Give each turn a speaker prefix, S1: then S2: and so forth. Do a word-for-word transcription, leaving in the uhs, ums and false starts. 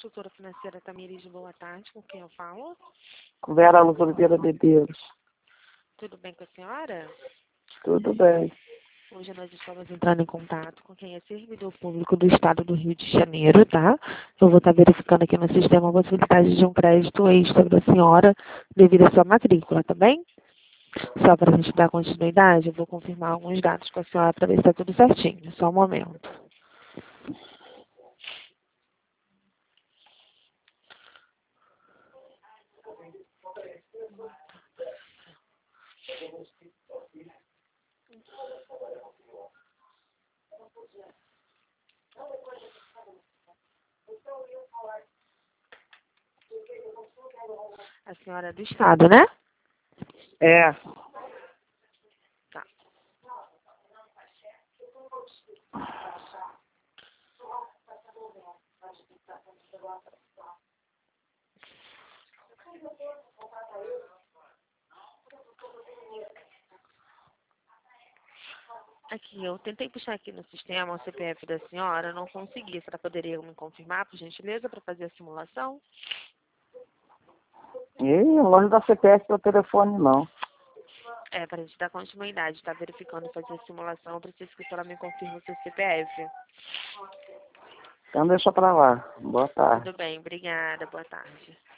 S1: consultora financeira Tamires, boa tarde, com quem eu falo?
S2: Com Vera Luz Oliveira Medeiros.
S1: Tudo bem com a senhora?
S2: Tudo bem.
S1: Hoje nós estamos entrando em contato com quem é servidor público do Estado do Rio de Janeiro, tá? Eu vou estar verificando aqui no sistema a possibilidade de um crédito extra da senhora devido à sua matrícula, tá bem? Só para a gente dar continuidade, eu vou confirmar alguns dados com a senhora para ver se está tudo certinho. Só um momento. A senhora é do Estado, né?
S2: É.
S1: Tá. Aqui, eu tentei puxar aqui no sistema o C P F da senhora, não consegui. A senhora poderia me confirmar, por gentileza, para fazer a simulação?
S2: E longe da C P F do telefone, não.
S1: É, para a gente dar continuidade, está verificando e fazer a simulação, eu preciso que a senhora me confirme o seu C P F.
S2: Então deixa pra lá. Boa tarde.
S1: Tudo bem, obrigada, boa tarde.